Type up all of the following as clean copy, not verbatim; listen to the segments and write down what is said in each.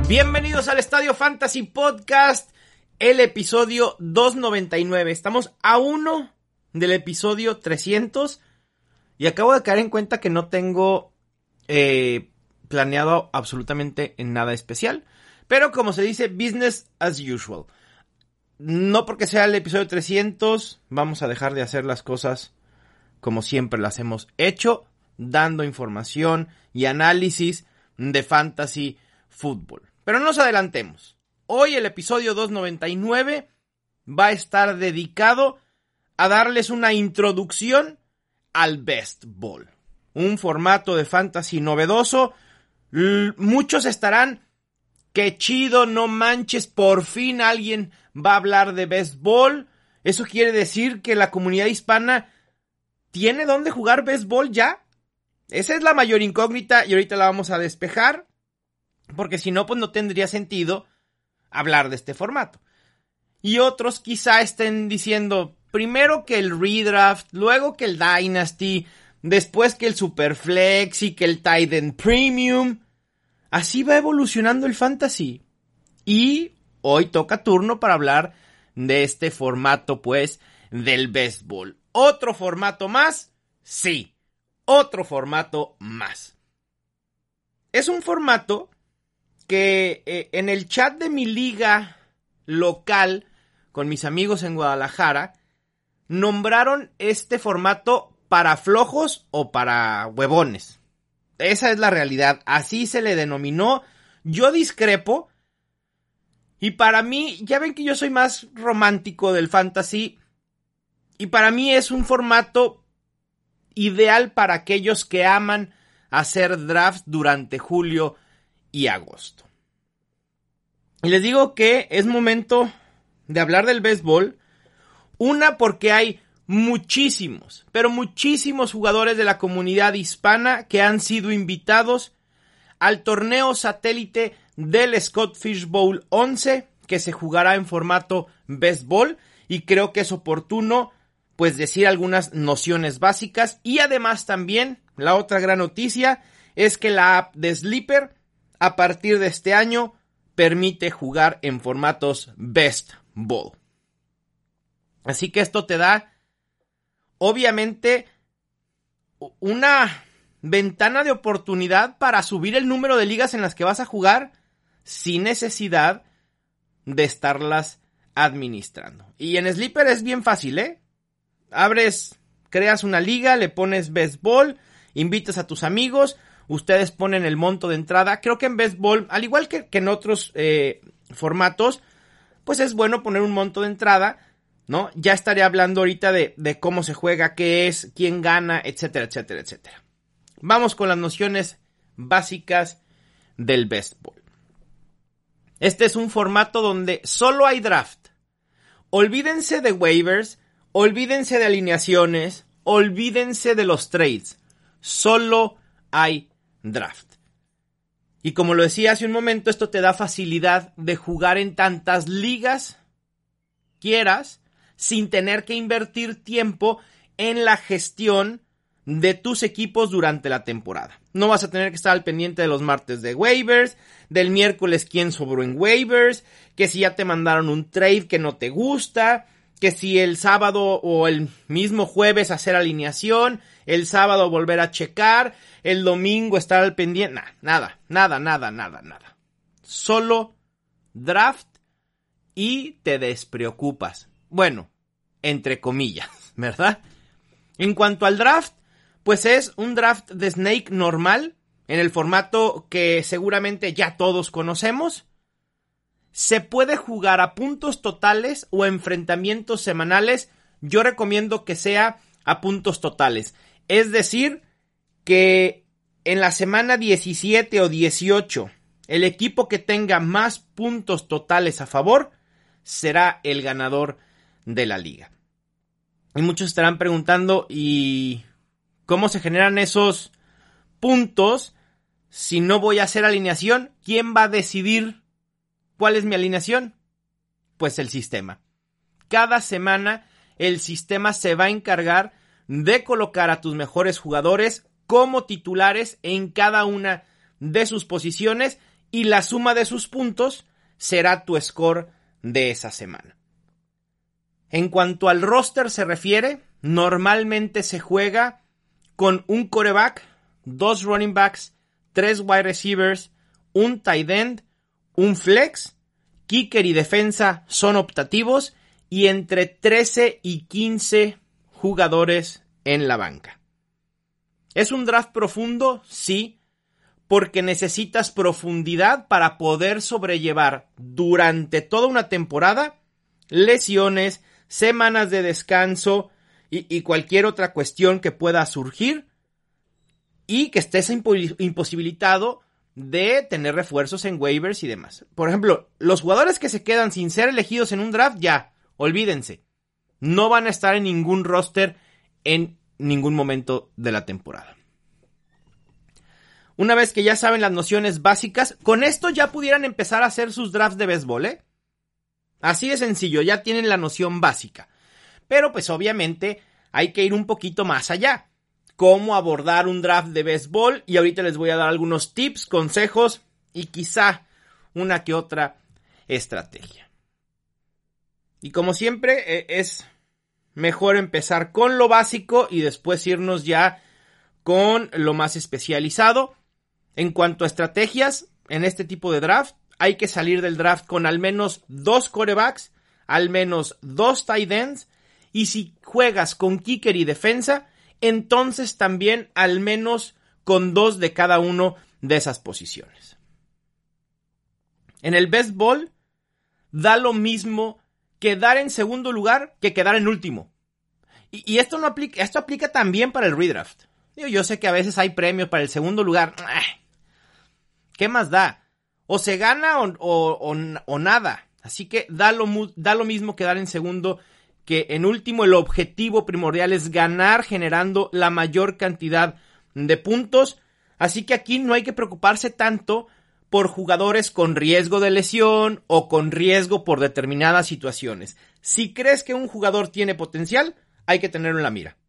Bienvenidos al Estadio Fantasy Podcast, el episodio 299. Estamos a uno del episodio 300 y acabo de caer en cuenta que no tengo planeado absolutamente nada especial. Pero como se dice, business as usual. No porque sea el episodio 300, vamos a dejar de hacer las cosas como siempre las hemos hecho, dando información y análisis de fantasy fútbol. Pero no nos adelantemos. Hoy el episodio 299 va a estar dedicado a darles una introducción al Best Ball. Un formato de fantasy novedoso. Muchos estarán, qué chido, no manches, por fin alguien va a hablar de Best Ball. Eso quiere decir que la comunidad hispana tiene dónde jugar Best Ball ya. Esa es la mayor incógnita y ahorita la vamos a despejar. Porque si no, pues no tendría sentido hablar de este formato. Y otros quizá estén diciendo primero que el Redraft, luego que el Dynasty, después que el Superflex y que el Tight End Premium. Así va evolucionando el Fantasy. Y hoy toca turno para hablar de este formato, pues, del Best Ball. ¿Otro formato más? Sí, otro formato más. Es un formato que en el chat de mi liga local, con mis amigos en Guadalajara, nombraron este formato para flojos o para huevones. Esa es la realidad, así se le denominó. Yo discrepo, y para mí, ya ven que yo soy más romántico del fantasy, y para mí es un formato ideal para aquellos que aman hacer drafts durante julio y agosto. Y les digo que es momento de hablar del Best Ball. Una, porque hay muchísimos, pero muchísimos jugadores de la comunidad hispana que han sido invitados al torneo satélite del Scott Fish Bowl 11, que se jugará en formato Best Ball, y creo que es oportuno pues decir algunas nociones básicas. Y además también, la otra gran noticia es que la app de Sleeper a partir de este año permite jugar en formatos Best Ball. Así que esto te da, obviamente, una ventana de oportunidad para subir el número de ligas en las que vas a jugar sin necesidad de estarlas administrando. Y en Sleeper es bien fácil, creas una liga, le pones Best Ball, invitas a tus amigos, ustedes ponen el monto de entrada. Creo que en Best Ball, al igual que en otros formatos, pues es bueno poner un monto de entrada, ¿no? Ya estaré hablando ahorita de cómo se juega, qué es, quién gana, etcétera, etcétera, etcétera. Vamos con las nociones básicas del Best Ball. Este es un formato donde solo hay draft. Olvídense de waivers, olvídense de alineaciones, olvídense de los trades. Solo hay draft. Y como lo decía hace un momento, esto te da facilidad de jugar en tantas ligas quieras, sin tener que invertir tiempo en la gestión de tus equipos durante la temporada. No vas a tener que estar al pendiente de los martes de waivers, del miércoles quién sobró en waivers, que si ya te mandaron un trade que no te gusta, que si el sábado o el mismo jueves hacer alineación, el sábado volver a checar, el domingo estar al pendiente. Nada. Solo draft y te despreocupas. Bueno, entre comillas, ¿verdad? En cuanto al draft, pues es un draft de Snake normal, en el formato que seguramente ya todos conocemos. Se puede jugar a puntos totales o enfrentamientos semanales. Yo recomiendo que sea a puntos totales. Es decir, que en la semana 17 o 18, el equipo que tenga más puntos totales a favor será el ganador de la liga. Y muchos estarán preguntando, ¿y cómo se generan esos puntos si no voy a hacer alineación? ¿Quién va a decidir cuál es mi alineación? Pues el sistema. Cada semana el sistema se va a encargar de colocar a tus mejores jugadores como titulares en cada una de sus posiciones y la suma de sus puntos será tu score de esa semana. En cuanto al roster se refiere, normalmente se juega con un quarterback, 2 running backs, 3 wide receivers, un tight end, un flex, kicker y defensa son optativos y entre 13 y 15 jugadores en la banca. ¿Es un draft profundo? Sí, porque necesitas profundidad para poder sobrellevar durante toda una temporada lesiones, semanas de descanso y cualquier otra cuestión que pueda surgir y que estés imposibilitado de tener refuerzos en waivers y demás. Por ejemplo, los jugadores que se quedan sin ser elegidos en un draft, ya, olvídense. No van a estar en ningún roster en ningún momento de la temporada. Una vez que ya saben las nociones básicas, con esto ya pudieran empezar a hacer sus drafts de béisbol, ¿eh? Así de sencillo, ya tienen la noción básica. Pero pues obviamente hay que ir un poquito más allá. Cómo abordar un draft de béisbol, y ahorita les voy a dar algunos tips, consejos y quizá una que otra estrategia. Y como siempre es mejor empezar con lo básico y después irnos ya con lo más especializado. En cuanto a estrategias, en este tipo de draft hay que salir del draft con al menos 2 quarterbacks, al menos 2 tight ends, y si juegas con kicker y defensa, entonces también al menos con 2 de cada uno de esas posiciones. En el best ball da lo mismo quedar en segundo lugar que quedar en último. Y esto aplica también para el redraft. Yo sé que a veces hay premios para el segundo lugar. ¿Qué más da? O se gana o nada. Así que da lo mismo quedar en segundo que en último. El objetivo primordial es ganar generando la mayor cantidad de puntos. Así que aquí no hay que preocuparse tanto por jugadores con riesgo de lesión o con riesgo por determinadas situaciones. Si crees que un jugador tiene potencial, hay que tenerlo en la mira.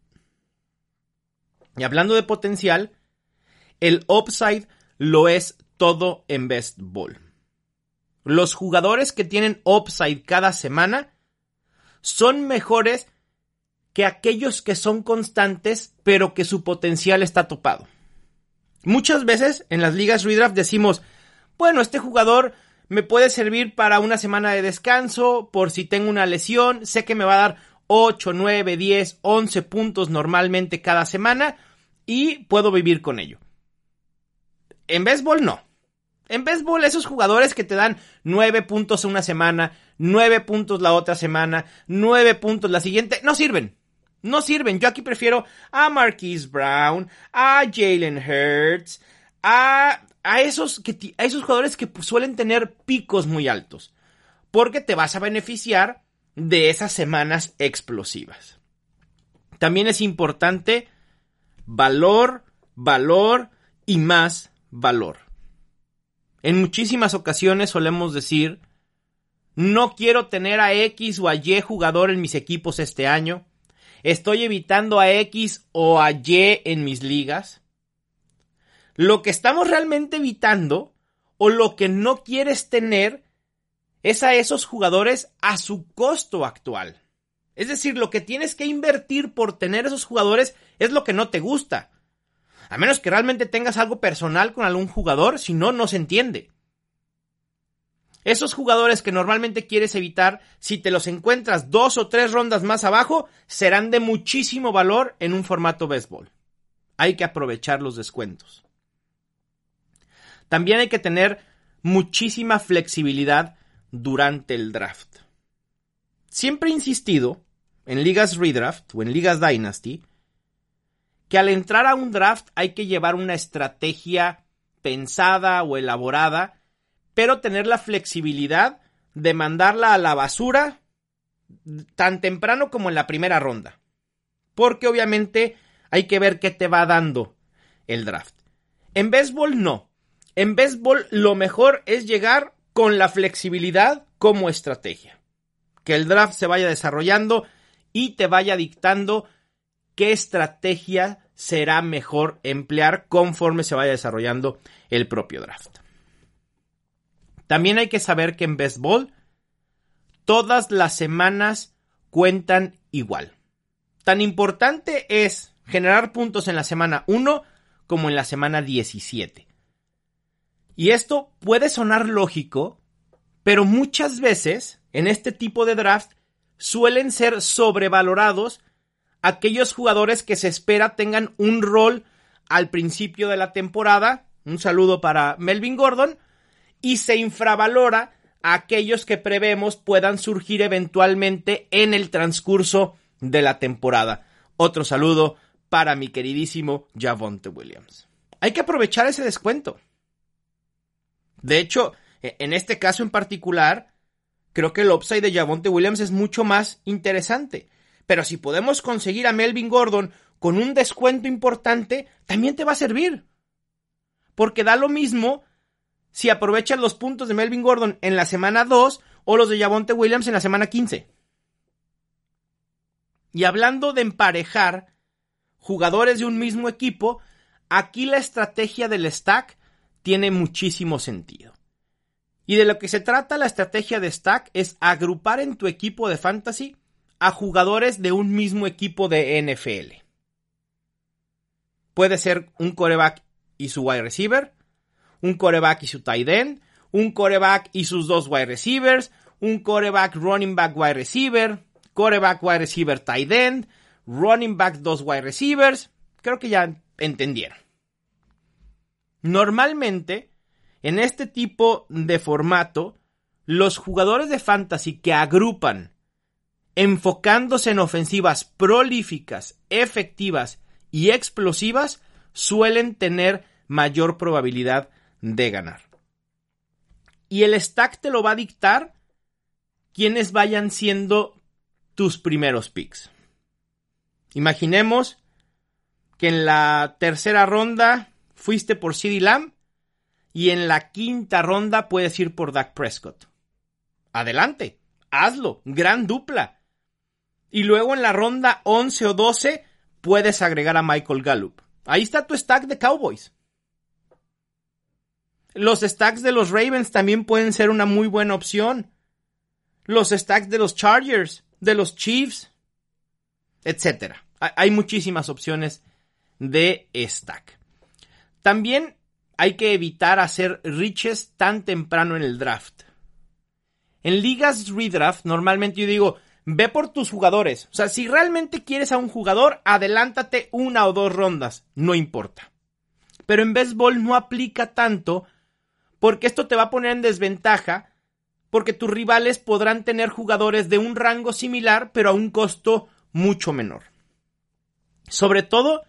Y hablando de potencial, el upside lo es todo en best ball. Los jugadores que tienen upside cada semana son mejores que aquellos que son constantes, pero que su potencial está topado. Muchas veces en las ligas redraft decimos, bueno, este jugador me puede servir para una semana de descanso, por si tengo una lesión, sé que me va a dar 8, 9, 10, 11 puntos normalmente cada semana y puedo vivir con ello. En béisbol no. En béisbol esos jugadores que te dan 9 puntos una semana, 9 puntos la otra semana, 9 puntos la siguiente, no sirven. No sirven. Yo aquí prefiero a Marquise Brown, a Jalen Hurts, a esos jugadores que suelen tener picos muy altos. Porque te vas a beneficiar de esas semanas explosivas. También es importante valor y más valor. En muchísimas ocasiones solemos decir, no quiero tener a X o a Y jugador en mis equipos este año. Estoy evitando a X o a Y en mis ligas. Lo que estamos realmente evitando o lo que no quieres tener es a esos jugadores a su costo actual. Es decir, lo que tienes que invertir por tener esos jugadores es lo que no te gusta. A menos que realmente tengas algo personal con algún jugador, si no, no se entiende. Esos jugadores que normalmente quieres evitar, si te los encuentras 2 o 3 rondas más abajo, serán de muchísimo valor en un formato béisbol. Hay que aprovechar los descuentos. También hay que tener muchísima flexibilidad durante el draft. Siempre he insistido, en ligas redraft o en ligas dynasty, que al entrar a un draft hay que llevar una estrategia pensada o elaborada, pero tener la flexibilidad de mandarla a la basura tan temprano como en la primera ronda. Porque obviamente hay que ver qué te va dando el draft. En béisbol no. En béisbol lo mejor es llegar con la flexibilidad como estrategia. Que el draft se vaya desarrollando y te vaya dictando qué estrategia será mejor emplear conforme se vaya desarrollando el propio draft. También hay que saber que en Best Ball todas las semanas cuentan igual. Tan importante es generar puntos en la semana 1 como en la semana 17. Y esto puede sonar lógico, pero muchas veces en este tipo de draft suelen ser sobrevalorados aquellos jugadores que se espera tengan un rol al principio de la temporada. Un saludo para Melvin Gordon. Y se infravalora a aquellos que prevemos puedan surgir eventualmente en el transcurso de la temporada. Otro saludo para mi queridísimo Javonte Williams. Hay que aprovechar ese descuento. De hecho, en este caso en particular, creo que el upside de Javonte Williams es mucho más interesante. Pero si podemos conseguir a Melvin Gordon con un descuento importante, también te va a servir. Porque da lo mismo si aprovechas los puntos de Melvin Gordon en la semana 2 o los de Javonte Williams en la semana 15. Y hablando de emparejar jugadores de un mismo equipo, aquí la estrategia del stack tiene muchísimo sentido. Y de lo que se trata la estrategia de stack es agrupar en tu equipo de fantasy a jugadores de un mismo equipo de NFL. Puede ser un quarterback y su wide receiver, un quarterback y su tight end, un quarterback y sus dos wide receivers, un quarterback running back wide receiver, quarterback wide receiver tight end, running back dos wide receivers. Creo que ya entendieron. Normalmente, en este tipo de formato, los jugadores de fantasy que agrupan enfocándose en ofensivas prolíficas, efectivas y explosivas suelen tener mayor probabilidad de ganar. Y el stack te lo va a dictar quienes vayan siendo tus primeros picks. Imaginemos que en la tercera ronda fuiste por CeeDee Lamb y en la quinta ronda puedes ir por Dak Prescott. Adelante, hazlo, gran dupla. Y luego en la ronda 11 o 12 puedes agregar a Michael Gallup. Ahí está tu stack de Cowboys. Los stacks de los Ravens también pueden ser una muy buena opción. Los stacks de los Chargers, de los Chiefs, etc. Hay muchísimas opciones de stack. También hay que evitar hacer reaches tan temprano en el draft. En ligas redraft, normalmente yo digo, ve por tus jugadores. O sea, si realmente quieres a un jugador, adelántate 1 o 2 rondas, no importa. Pero en Best Ball no aplica tanto, porque esto te va a poner en desventaja, porque tus rivales podrán tener jugadores de un rango similar, pero a un costo mucho menor. Sobre todo,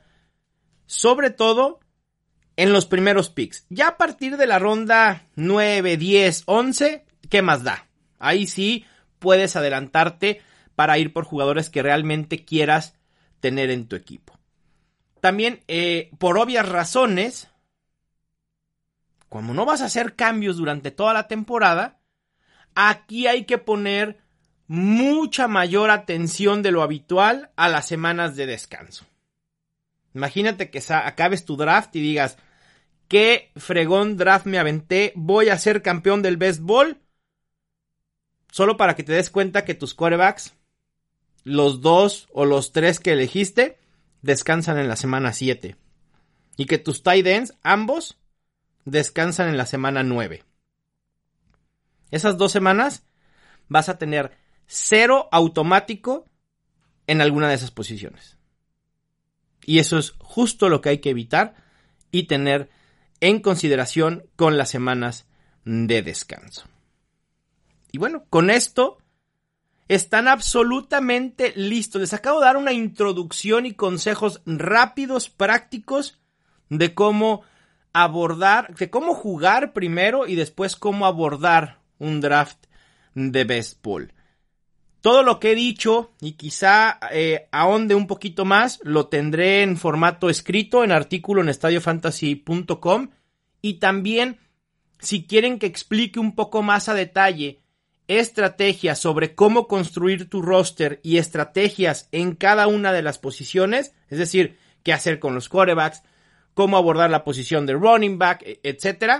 en los primeros picks. Ya a partir de la ronda 9, 10, 11, ¿qué más da? Ahí sí puedes adelantarte para ir por jugadores que realmente quieras tener en tu equipo. También, por obvias razones, como no vas a hacer cambios durante toda la temporada, aquí hay que poner mucha mayor atención de lo habitual a las semanas de descanso. Imagínate que acabes tu draft y digas, qué fregón draft me aventé, voy a ser campeón del Best Ball. Solo para que te des cuenta que tus quarterbacks, los 2 o los 3 que elegiste, descansan en la semana 7. Y que tus tight ends, ambos, descansan en la semana 9. Esas 2 semanas vas a tener 0 automático en alguna de esas posiciones. Y eso es justo lo que hay que evitar y tener en consideración con las semanas de descanso. Y bueno, con esto están absolutamente listos. Les acabo de dar una introducción y consejos rápidos, prácticos de cómo abordar, de cómo jugar primero y después cómo abordar un draft de Best Ball. Todo lo que he dicho y quizá ahonde un poquito más lo tendré en formato escrito, en artículo en estadiofantasy.com, y también si quieren que explique un poco más a detalle estrategias sobre cómo construir tu roster y estrategias en cada una de las posiciones, es decir, qué hacer con los quarterbacks, cómo abordar la posición de running back, etcétera,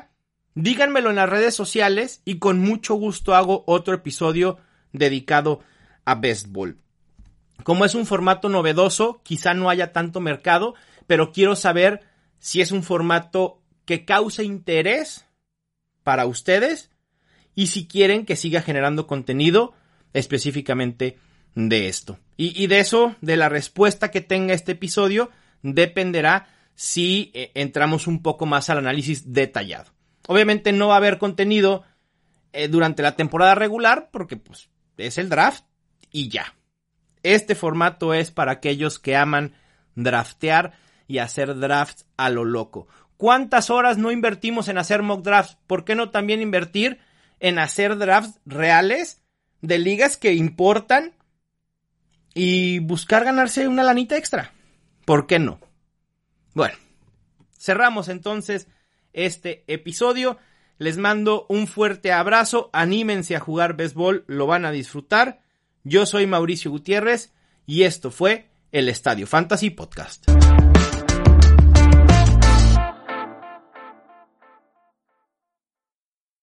díganmelo en las redes sociales y con mucho gusto hago otro episodio dedicado a béisbol. Como es un formato novedoso, quizá no haya tanto mercado, pero quiero saber si es un formato que cause interés para ustedes y si quieren que siga generando contenido específicamente de esto. Y de eso, de la respuesta que tenga este episodio, dependerá si entramos un poco más al análisis detallado. Obviamente no va a haber contenido durante la temporada regular porque pues es el draft y ya. Este formato es para aquellos que aman draftear y hacer drafts a lo loco. ¿Cuántas horas no invertimos en hacer mock drafts? ¿Por qué no también invertir en hacer drafts reales de ligas que importan y buscar ganarse una lanita extra? ¿Por qué no? Bueno, cerramos entonces este episodio. Les mando un fuerte abrazo. Anímense a jugar béisbol, lo van a disfrutar. Yo soy Mauricio Gutiérrez y esto fue el Estadio Fantasy Podcast.